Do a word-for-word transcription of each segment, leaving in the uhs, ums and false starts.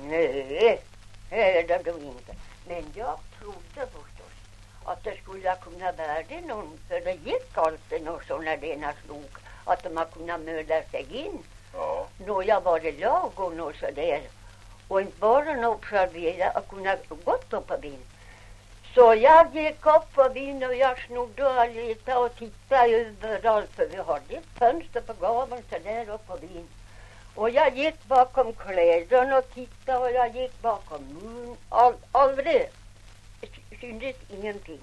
Nej, hörde du inte. Men jag trodde förstås att det skulle kunna vara det någon, för det gick alltid någon sån när det ena slog, att man kunde möda sig in. Ja. Nå, jag var det lag och något sådär. Och inte bara observera att kunna gått upp på bin. Så jag gick upp på bin och jag snodde lite och tittade överallt, för vi hade ett fönster på gaveln så där upp på bin. Och jag gick bakom kläderna och tittade och jag gick bakom mun. All, aldrig syntes ingenting.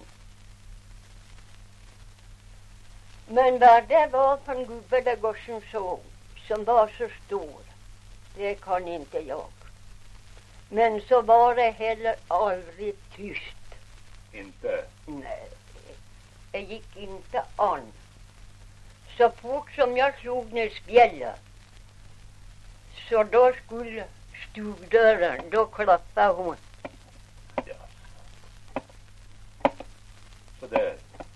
Men vad det var för en gubbe där gossen såg, som var så stor, det kan inte jag. Men så var det heller aldrig tyst. Inte? Nej, det gick inte an. Så fort som jag slog ner spjället, så då skulle stugdörren, då klappade hon. Ja. Så där.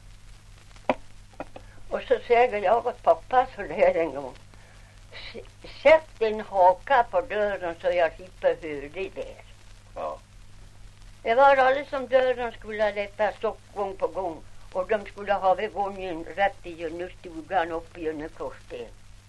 Och så säger jag åt pappa så där en gång. Sätt en haka på dörren så jag slipper höra det där. Ja. Det var alla som dörren skulle lätta stopp gång på gång. Och de skulle ha vid gången rätt i den stugan upp i en korsten.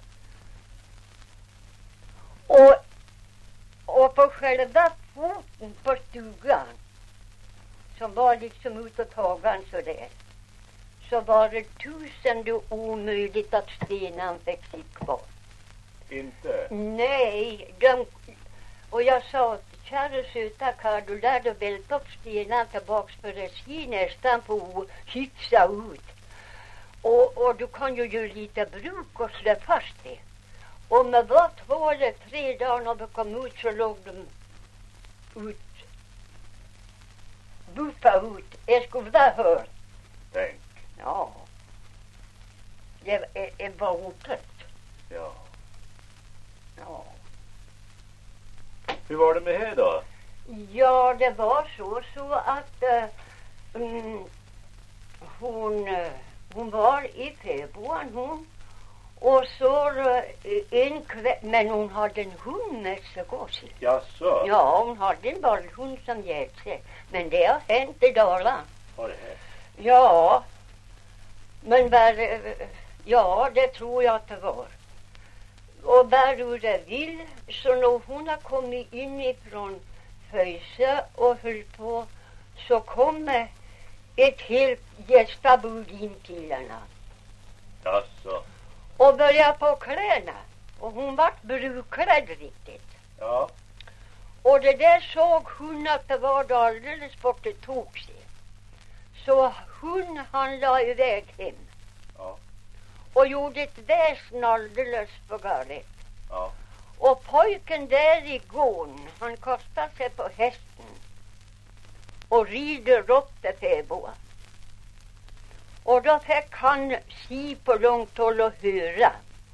Och, och på själva foten på stugan, som var liksom utåt hagan så där, så var det tusende omöjligt att stenen fick sitt kvar. Inte? Nej, de, och jag sa, kära söta karl, du lärde välta upp stenen tillbaks för det ser nästan på att hyfsa ut. Och, och du kan ju göra lite bruk och slå fast det. Och med var två eller tre dagar när vi kom ut så låg de ut. Buffa ut. Jag skulle ha hört. Tänk. Ja. Det, det, det var otäckt. Ja. Ja. Hur var det med här då? Ja, det var så så att uh, um, hon, uh, hon var i februari hon. Och så uh, en kväll, men hon hade en hund med sig gosse. Jaså? Ja, hon hade en vallhund som hjälpte sig. Men det har hänt i Dalarna. Har det här? Ja, men var, uh, ja, det tror jag att det var. Och bara hur det vill, så när hon har kommit in ifrån Föjse och höll på, så kom ett helt gästabud in till henne. Jaså? Och började på kläderna. Och hon var brukrädd riktigt. Ja. Och det där såg hon att det var alldeles bort det tog sig. Så hon han la iväg hem. Ja. Och gjorde ett väsen alldeles för galet. Ja. Och pojken där i gården, han kastade sig på hästen. Och rider upp till fäboa. Och då fick han se på långt håll och höra.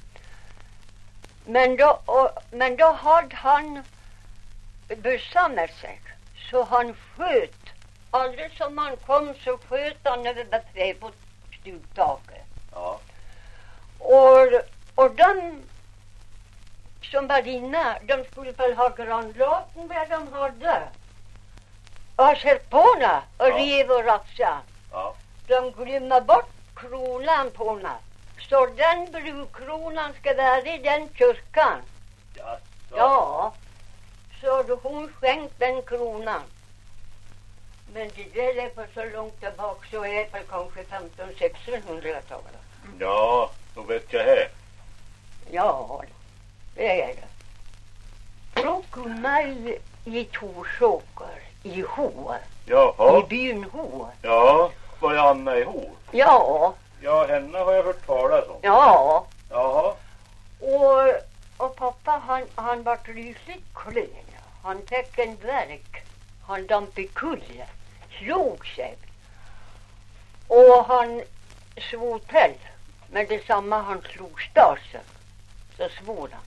Men då, och, men då hade han besammat sig. Så han sköt. Aldrig som han kom så sköt han över fäbostugtaket. Ja. Och, och de som var inne, de skulle väl ha grannlåten där de hade. Och sett på henne och Ja. rev och rafsa. Ja. De glömmer bort kronan på henne. Så den brukronan ska vara i den kyrkan. Jaså? Ja. Så då hon skänkt den kronan. Men det där är på så långt tillbaka så är det kanske femton sextonhundratalet. Ja, då vet jag här. Ja, det är det. Då kom jag i Torsåker, i Hoa, Jaha. i byn Hoa. Ja, var jag Anna i Ho? Ja, Ja, henne har jag hört talas om. ja. Jaha. Och, och pappa han, han var rysligt klen. Han fick en verk. Han dampade kull. Slog sig. Och han svor till. Men detsamma han slog stasen. Så svor han.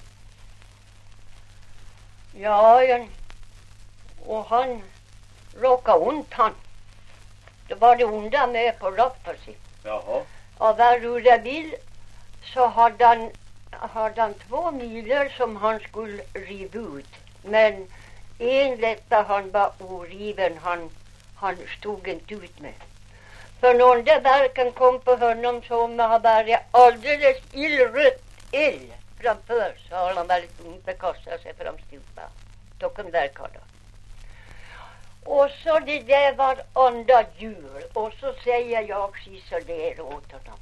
Ja, ja. Och han råkade ont han. Det var det onda med på rappen sig. Jaha. Och var hur det vill så hade han, hade han två miler som han skulle riva ut. Men en lätta han var oriven, han, han stod inte ut med. För när det verken kom på honom så han var alldeles illrött ill framför, så har han väldigt ont att kasta sig fram stupa. Då kom verkarna. Och så det där var andra jul. Och så säger jag så där åt honom.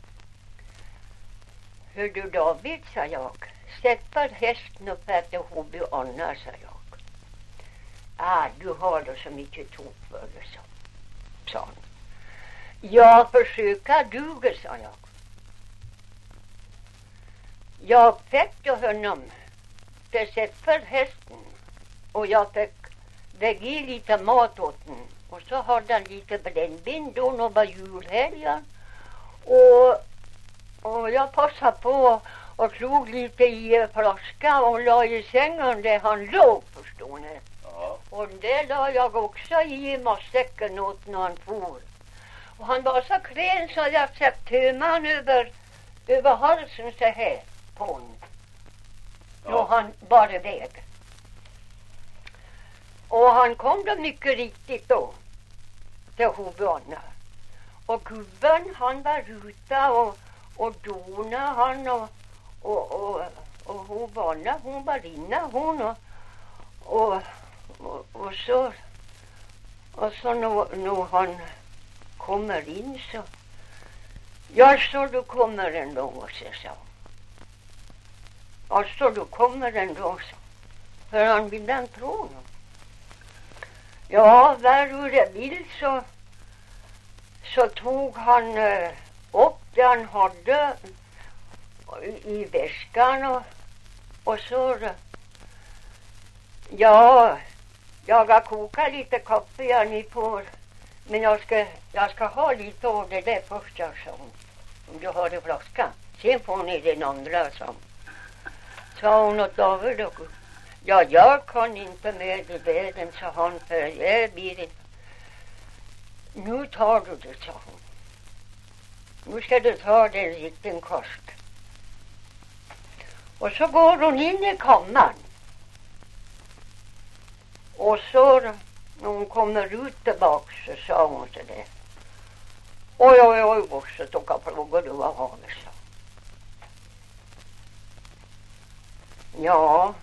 Hör du David, sa jag. Sätt för hästen upp efter hobby Anna, sa jag. Ah, du har då så mycket tog för det, så. Sa han. Jag försöker duga, sa jag. Jag fick ju honom till sätt för hästen. Och jag fick vägga lite mat åt den. Och så hade han lite brännvin då när det var julhelgen. Och, och jag passade på och slog lite i flaska och la i sängen där han låg, förstår ni. Ja. Och det la jag också i matsäcken åt när han for. Och han var så klen så jag satt tömman över, över halsen så här på honom. Ja. Då han bara väg. Och han kom då mycket riktigt då till Hovana. Och gubben han var ute och, och dona han och, och, och, och Hovana hon var inne hon och, och, och, och så och så nu, nu han kommer in så ja så du kommer ändå, så sa ja så du kommer ändå så för han vill den tro. Ja, var hur det vill så, så tog han uh, upp det han hade i, i väskan och, och så, ja, jag har kokat lite kaffe ja, ni får, men jag ska, jag ska ha lite av det där först, jag sa hon, om du har det flaskan. Sen får ni den andra, sa sa hon åt David och ja, jag kan inte med det världen, sa han, för jag blir inte. Nu tar du det, sa hon. Nu ska du ta det en liten kost. Och så går hon in i kammaren. Och så när hon kommer ut tillbaka så sa hon så där. Oj, oj, oj, och så tog jag frågor du vad har vi, sa. Ja.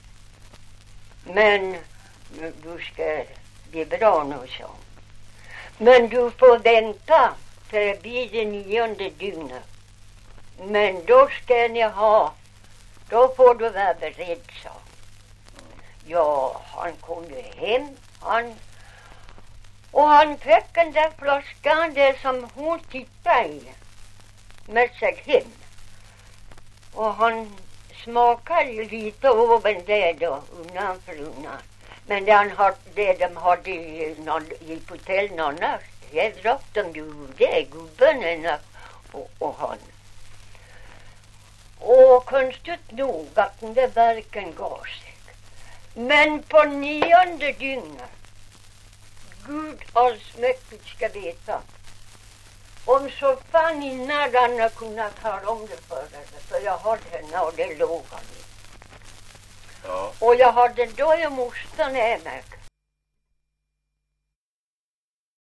Men du ska bli bra nu, så. Men du får vänta för det blir det nionde dygnet. Men då ska ni ha, då får du vara beredd, så. Ja, han kom ju hem, han, och han fick den där flaskan där som hon tittade i med sig hem. Och han smakar ju lite oven där då, undan för undan. Men det, han har, det de hade i, i hotellen annars, jag drack de ju det, gubben och, och han. Och konstigt nog att den där verken gav sig. Men på nionde dygnet, Gud allsmäktigt ska veta, om så fan innan han har kunnat tala om det för henne. För jag hade henne och det låg han i. Ja. Och jag hade då i mostern med mig.